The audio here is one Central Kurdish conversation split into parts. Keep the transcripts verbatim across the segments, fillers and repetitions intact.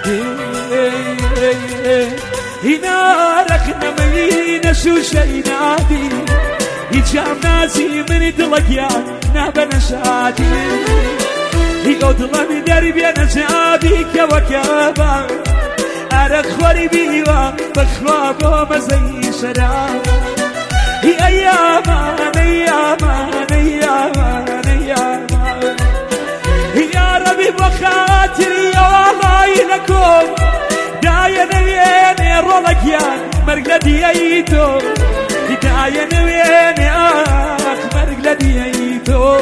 هنا رخنا مين شوشة ينادي يجام ناسي من دلك يا نابنا شادي يقضل من دربي أنا شادي كوكابا أرق خوري بيوا بخواب ومزي شراب هي أياما أياما أياما أياما يا ربي بخاطري يا والله لكم دايا نويني رولك يا مرقلتي ايتو دايا نويني اخ مرقلتي ايتو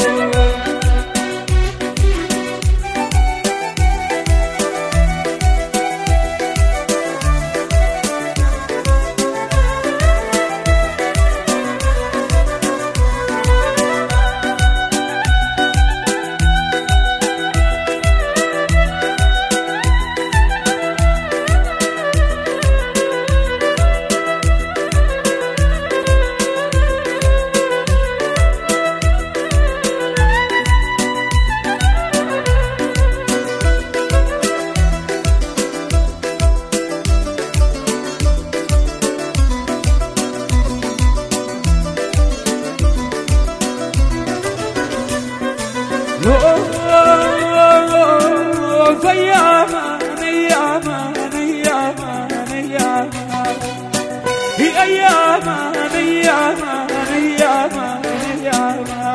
فياما نياما نياما نياما هي أياما نياما نياما نياما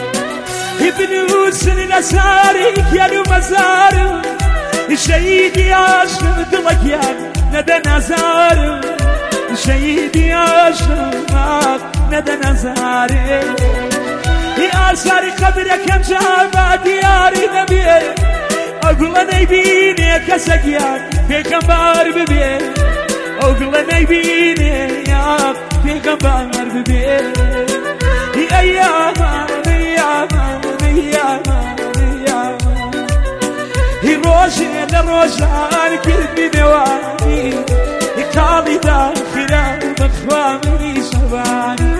ابن الأسارك يا لو مزار الشهيد يا أشرف دلك يا ندى نزار الشهيد يا أشرف ندى نزار يا أساري قبرك كم جابا دياري نبي أقول نبيني كسكيا في كمبار ببي أقول نبيني يا في كمبار ببي يا أياما أياما أياما أياما هي روشي لروشان كل بنواني قاضي داخل مخوامي شباني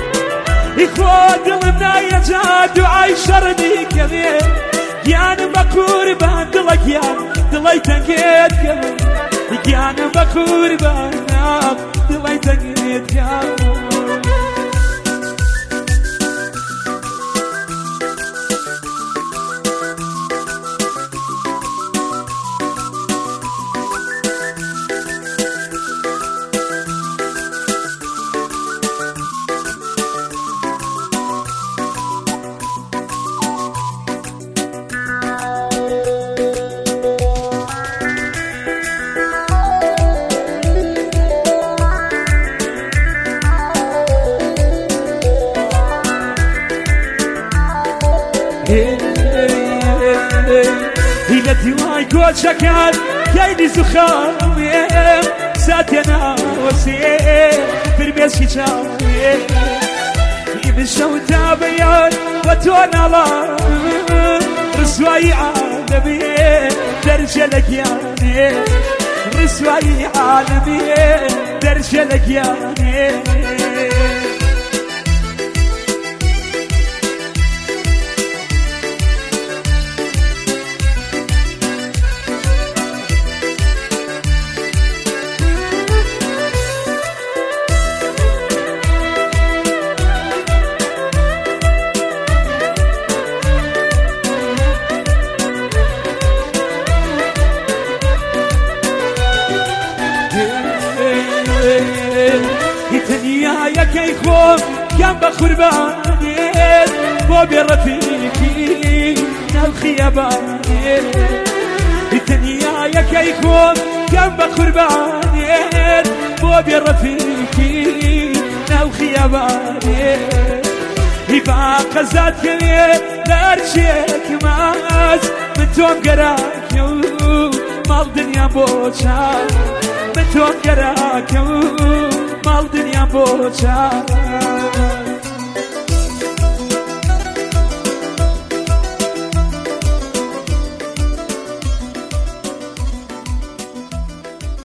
يخوض لنا يا جاد وعايشر ديك يا يانا بكور بان دلك يا دلي تنكيت كمان يانا بكور بان دلي تنكيت كمان هي ديواي كل شكل كيدي زخامي ساتنا وسيم بربيس كشامي يمشوا تابيان وتوانا الله رسواي عالمي درجلك يعني رسواي عالمي درجلك يعني يا كيخون جنب قرباني بوبي رفيقي نال خياباني الدنيا يا كيخون جنب قرباني بوبي رفيقي نال خياباني يبقى قزات كلي لارشيك ماس من توم قراك مال دنيا بوشا من توم قراك مال دنيا بوشا